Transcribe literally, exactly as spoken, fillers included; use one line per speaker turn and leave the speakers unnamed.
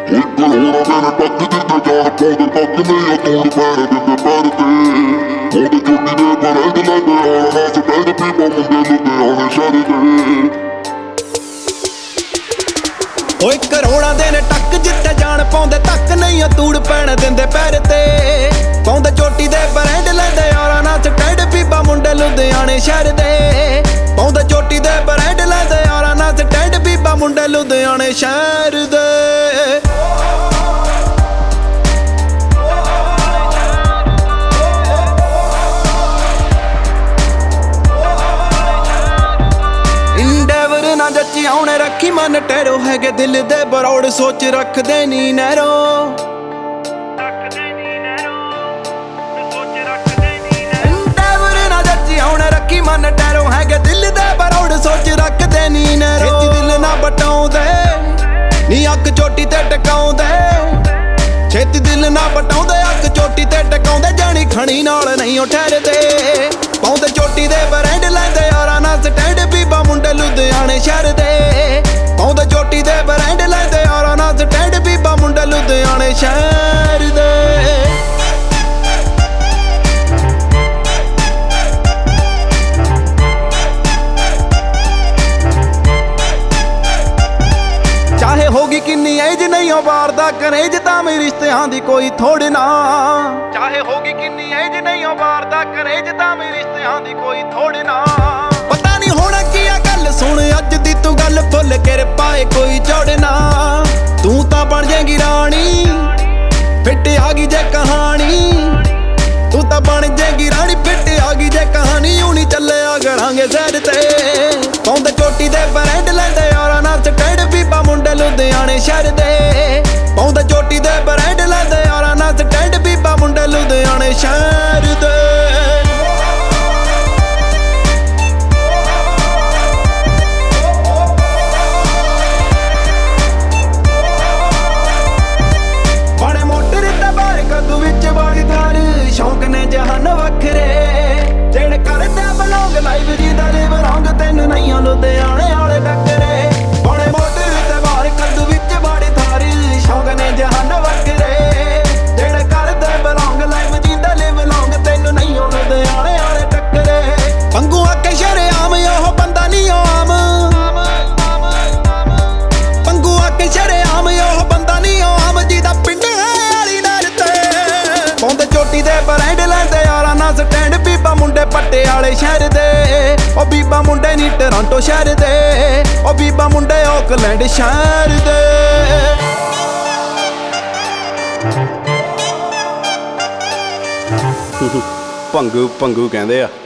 ਕਰੋੜਾਂ ਦੇ ਨੇ ਟੱਕ ਜਿੱਥੇ ਜਾਣ ਪਾਉਂਦੇ ਤੱਕ ਨਹੀਂ ਤੂੜ ਪੈਣ ਦਿੰਦੇ ਪੈਰ ਤੇ ਉਹਦੇ ਚੋਟੀ ਦੇ ਬਰੈਂਡ ਲੈਂਦੇ ਆਣਾ ਸਟੈਂਡ ਪੀਪਾ ਮੁੰਡੇ ਲੁਧਿਆਣੇ ਸ਼ਹਿਰ ਦੇ।
ਓਏ ਕਰੋੜਾਂ ਦੇ ਨੇ ਟੱਕ ਜਿੱਥੇ ਜਾਣ ਪਾਉਂਦੇ ਤੱਕ ਨਹੀਂ ਤੂੜ ਪੈਣ ਦਿੰਦੇ ਪੈਰ ਤੇ ਪਾਉਂਦੇ ਚੋਟੀ ਦੇ ਬਰੈਂਡ ਲੈਂਦੇ ਆਣਾ ਨਾ ਸਟੈਂਡ ਪੀਪਾ ਮੁੰਡੇ ਲੁਧਿਆਣੇ ਸ਼ਹਿਰ ਦੇ ਪਾਉਂਦੇ ਚੋਟੀ ਦੇ ਬਰੈਂਡ ਲੈਂਦੇ ਆਣਾ ਨਾ ਸਟੈਂਡ ਪੀਪਾ ਮੁੰਡੇ ਲੁਧਿਆਣੇ ਸ਼ਹਿਰ ਦੇ। ਨਾ ਜੱਚੀ ਆਉਣੇ ਰੱਖੀ ਮਨ ਟੈਰੋ ਹੈਗੇ ਦਿਲ ਦੇ ਬਰੌੜ ਸੋਚ ਰੱਖਦੇ ਨੀ ਨਹਿਰੋ ਨਾ ਜੱਚੀ ਆਉਣੇ ਰੱਖੀ ਮਨ ਟੈਰੋ ਹੈਗੇ ਦਿਲ ਦੇ ਬਰੌੜ ਸੋਚ ਰੱਖਦੇ ਨੀ ਨਹਿਰੋ ਛੇਤੀ ਦਿਲ ਨਾ ਬਟਾਉਂਦੇ ਨੀ ਅੱਖ ਚੋਟੀ ਤੇ ਟਿਕਾਉਂਦੇ ਛੇਤੀ ਦਿਲ ਨਾ ਬਟਾਉਂਦੇ ਅੱਖ ਚੋਟੀ ਤੇ ਟਿਕਾਉਂਦੇ ਜਾਣੀ ਖਣੀ ਨਾਲ ਨਹੀਂ ਉਹ ਠਹਿਰਦੇ ਪਾਉਂਦੇ ਚੋਟੀ ਦੇ ਬਰੈਂਡ ਲੈਂਦੇ ਯਾਰਾਂ ਨਾਲ ਸਟੈਂਡ ਪੀਪਾ ਮੁੰਡੇ ਲੁਧਿਆਣੇ ਸ਼ਹਿਰ ਦੇ ਪਾਉਂਦੇ ਚੋਟੀ ਦੇ ਬਰੈਂਡ ਲੈਂਦੇ ਯਾਰਾਂ ਨਾਲ ਸਟੈਂਡ ਪੀਪਾ ਮੁੰਡੇ ਲੁਧਿਆਣੇ ਸ਼ਹਿਰ ਦੇ। ਚਾਹੇ ਹੋਗੀ ਕਿੰਨੀ ਏਜ ਨਹੀਂ ਉਹ ਵਾਰਦਾ ਕਰੇਜ ਤਾਂ ਮੇਰੇ ਰਿਸ਼ਤਿਆਂ ਦੀ ਕੋਈ ਥੋੜ ਨਾ ਚਾਹੇ ਹੋਗੀ ਕਿੰਨੀ ਏਜ ਨਹੀਂ ਉਹ ਵਾਰਦਾ ਕਰੇਜ ਤਾਂ ਮੇਰੇ ਰਿਸ਼ਤਿਆਂ ਦੀ ਕੋਈ ਥੋੜ ਨਾ ਪਤਾ ਨਹੀਂ ਹੋਣਾ ਕੀ ਆ ਗੱਲ ਸੁਣ ਅੱਜ ਦੀ ਤੂੰ ਗੱਲ ਫੁੱਲ ਕੇ ਪਾਏ ਕੋਈ ਚੜਨਾ ਤੂੰ ਤਾਂ ਬਣ ਜਾਏਗੀ ਰਾਣੀ ਫਿੱਟ ਆ ਗਈ ਜੇ ਕਹਾਣੀ ਤੂੰ ਤਾਂ ਬਣ ਜਾਏਗੀ ਰਾਣੀ ਫਿੱਟ ਆ ਗਈ ਜੇ ਕਹਾਣੀ ਉਣੀ ਚੱਲਿਆ ਕਰਾਂਗੇ ਸੈਰ ਤੇ ਪਾਉਂਦੇ ਚੋਟੀ ਦੇ ਬਰੈਂਡ ਲੈਂਦੇ ਯਾਰਾਂ ਨਾਲ ਸਟੈਂਡ ਪੀਪਾ ਮੁੰਡੇ ਲੁਧਿਆਣੇ ਸ਼ਹਿਰ ਦੇ ਪਾਉਂਦੇ ਚੋਟੀ ਦੇ ਬਰੈਂਡ ਲੈਂਦੇ ਯਾਰਾਂ ਨਾਲ ਸਟੈਂਡ ਪੀਪਾ ਮੁੰਡੇ ਲੁਧਿਆਣੇ ਸ਼ਹਿਰ ਦੇ। ਬੜੇ ਮੋਟਰ ਤੇ ਬਾਹਰ ਕਦੂ ਵਿੱਚ ਬਾੜੀ ਧਾਰ ਸ਼ੌਂਕ ਨੇ ਜਹਾਨ ਵੱਖਰੇ ਜਿਹੜੇ ਕਰਦੇ ਬਲੌਂਗ ਲਾਈਵ ਜੀ ਦਾ ਲਿਵ ਰੰਗ ਤੈਨੂੰ ਨਹੀਂ ਲੁਧਿਆਣੇ ਵਾਲੇ ਟੱਕਰੇ ਬੜੇ ਮੋਟਰ ਤੇ ਬਾਹਰ ਕਦੂ ਵਿੱਚ ਬਾੜੀ ਧਾਰ ਸ਼ੌਂਕ ਨੇ ਜਹਾਨ ਵੱਖਰੇ ਜਿਹੜੇ ਕਰਦੇ ਬਲੌਂਗ ਲਾਈਵ ਜੀ ਦਾ ਲਿਵ ਰੰਗ ਤੈਨੂੰ ਨਹੀਂ ਲੁਧਿਆਣੇ ਵਾਲੇ ਟੱਕਰੇ ਪੰਗੂ ਆਕੇ ਸ਼ਰੇਆਮ ਉਹ ਬੰਦਾ ਨਹੀਂ ਆਮ ਪੰਗੂ ਆਕੇ ਸ਼ਰੇਆਮ ਉਹ ਬੰਦਾ ਨਹੀਂ ਆਮ ਜਿਹਦਾ ਪਿੰਡ ਵਾਲੀ ਨਰ ਤੇ ਪਾਉਂਦੇ ਚੋਟੀ ਦੇ ਬਰੈਂਡ ਲੈਂਦੇ ਯਾਰਾਂ ਨਾਲ ਸਟੈਂਡ ਪੀਪਾ ਮੁੰਡੇ ਪੱਟੇ ਵਾਲੇ ਸ਼ਹਿਰ ਦੇ ਉਹ ਬੀਬਾ ਮੁੰਡੇ ਨੀ ਟੋਰਾਂਟੋ ਸ਼ਹਿਰ ਦੇ ਉਹ ਬੀਬਾ ਮੁੰਡੇ ਆਕਲੈਂਡ ਸ਼ਹਿਰ ਦੇ।
ਭੰਗੂ ਭੰਗੂ ਕਹਿੰਦੇ ਆ।